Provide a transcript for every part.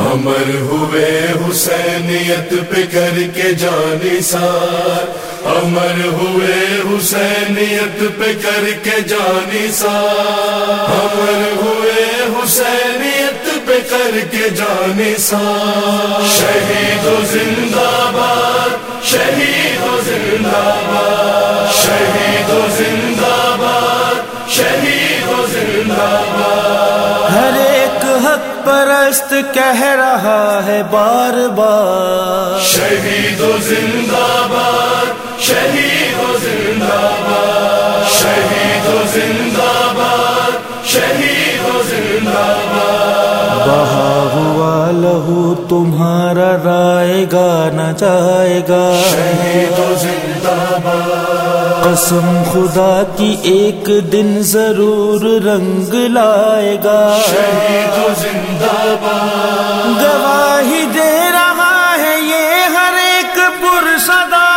امر ہوئے حسینیت پہ کر کے جان نثار، امر ہوئے حسینیت پہ کر کے جان نثار، امر ہوئے حسینیت پہ کر کے جان نثار۔ شہید و زندہ باد، شہید و زندہ باد، شہید و زندہ باد، شہید و زندہ باد۔ ہر ایک حق پرست کہہ رہا ہے بار بار، شہید و زندہ باد، شہید و زندہ باد، شہید و زندہ باد، شہید و زندہ باد۔ بہا ہوا لہو تمہارا رائے گا نہ جائے گا، شہید و زندہ باد، قسم خدا کی ایک دن ضرور رنگ لائے گا، شہید و زندہ باد، گواہی دے رہا ہے یہ ہر ایک پرصدا،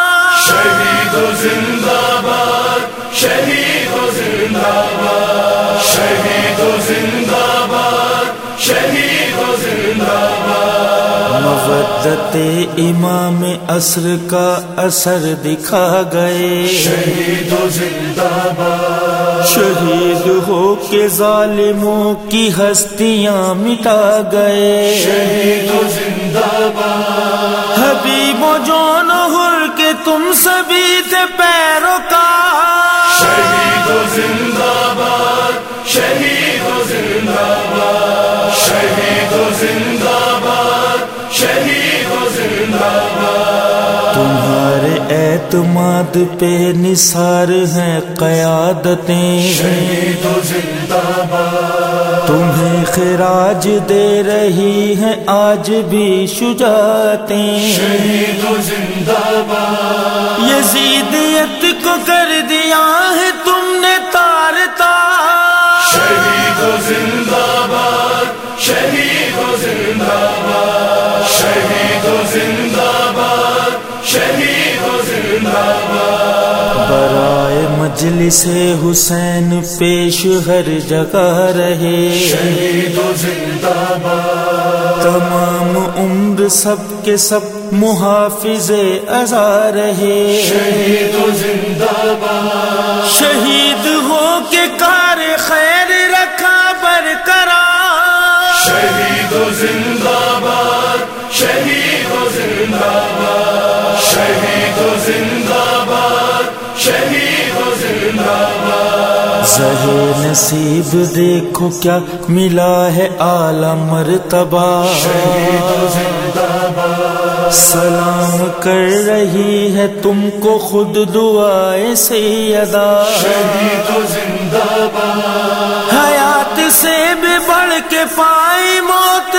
شہید و زندہ باد، شہید و زندہ باد، شہید و زندہ باد، شہید و زندہ باد۔ مودت امام عصر کا اثر دکھا گئے، شہید و زندہ باد، شہید ہو کے ظالموں کی ہستیاں مٹا گئے، شہید و زندہ باد، حبیب و جون و حر کے تم سبھی تھے پیروکار، شہید و زندہ باد، شہید و زندہ باد، شہید و زندہ باد، شہید و زندہ باد۔ تمہارے اعتماد پہ نثار ہیں قیادتیں، شہید و زندہ باد، تمہیں خراج دے رہی ہیں آج بھی شجاعتیں، شہید و زندہ باد، یزیدیت کو کر دیا ہے تم نے تار تار، شہید و زندہ باد، شہید و زندہ باد، شہید و زندہ باد، شہید و زندہ باد۔ برائے مجلس حسین پیش ہر جگہ رہے، شہید و زندہ باد، تمام عمر سب کے سب محافظ ازا رہے، شہید و زندہ باد، شہید ہو کے کار خیر رکھا برقرار، شہید و زندہ باد، شہید و زندہ باد، شہید و زندہ باد، شہید و زندہ باد۔ زہر نصیب دیکھو کیا ملا ہے اعلی مرتبہ، شہید و زندہ باد، سلام کر رہی ہے تم کو خود دعائے سیدہ، شہید و زندہ باد، حیات سے بھی بڑھ کے پائی موت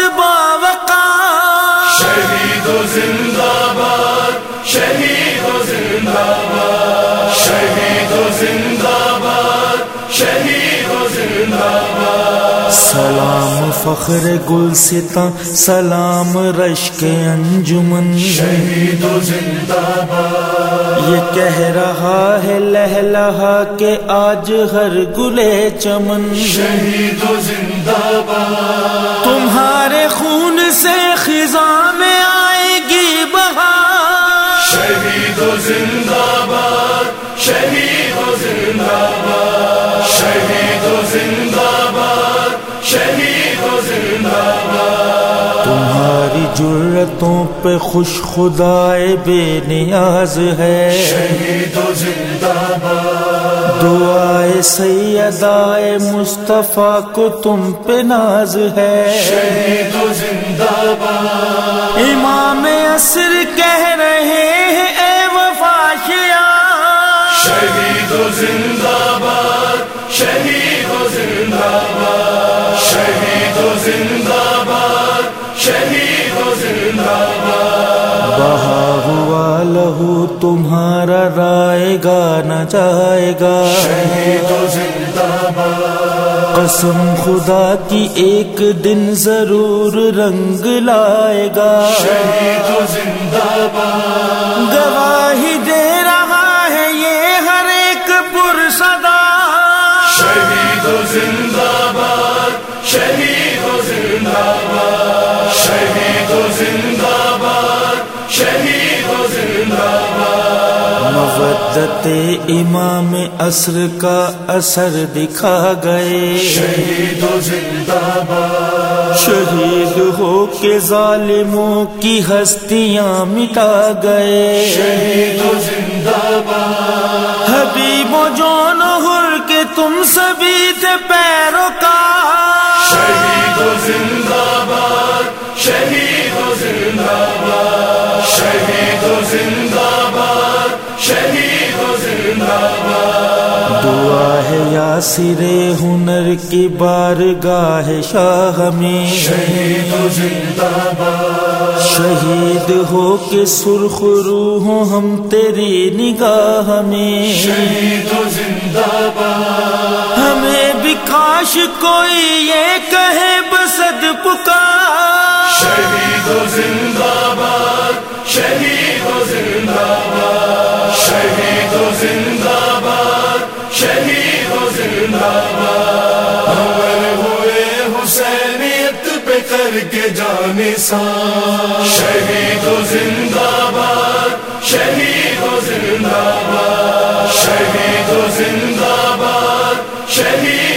باوقار، شہید و زندہ باد، شہید و زندہ باد، شہید و زندہ باد، شہید و زندہ باد۔ سلام فخر گلستاں، سلام رشک انجمن، شہید و زندہ باد، یہ کہہ رہا ہے لہلہا کہ آج ہر گلے چمن، شہید و زندہ باد، تمہارے خون سے خزاں میں آئے گی بہار، شہید و زندہ باد، شہید و زندہ باد، شہید و زندہ باد، شہید و زندہ باد۔ تمہاری جرتوں پہ خوش خدائے بے نیاز ہے، شہید و زندہ باد، دعائے سیدائے مصطفیٰ کو تم پہ ناز ہے، شہید و زندہ باد، امام عصر کہہ رہے ہیں اے وفاشیا، شہید و زندہ باد، شہید و زندہ باد، شہید و زندہ باد، شہید و زندہ باد۔ بہا ہوا لہو تمہارا رائے گا نہ جائے گا، شہید و زندہ باد، قسم خدا کی ایک دن ضرور رنگ لائے گا، شہید و زندہ باد، گواہی دے رہا ہے یہ ہر ایک پرصدا، شہید و زندہ باد، شہید و زندہ باد، زندہ باد شہید زندہ باد مودت امام عصر کا اثر دکھا گئے شہید زندہ باد شہید ہو کے ظالموں کی ہستیاں مٹا گئے شہید زندہ باد حبیب و جون حر کے تم سبھی تھے پیروکار شہید زندہ باد شہید زندہ باد شہید زندہ باد شہید زندہ باد دعا ہے یاسر ہنر کی بارگاہ شاہ میں شہید زندہ باد شہید ہو کے سرخ روح ہم تیری نگاہ میں شہید زندہ باد ہمیں بھی کاش کوئی یہ کہے بسد پکار شہید زندہ باد شہید زندہ باد شہید زندہ باد شہید زندہ باد ہمر ہوئے حسینیت پہ کر کے جانے سان شہید زندہ باد شہید زندہ باد شہید زندہ باد شہید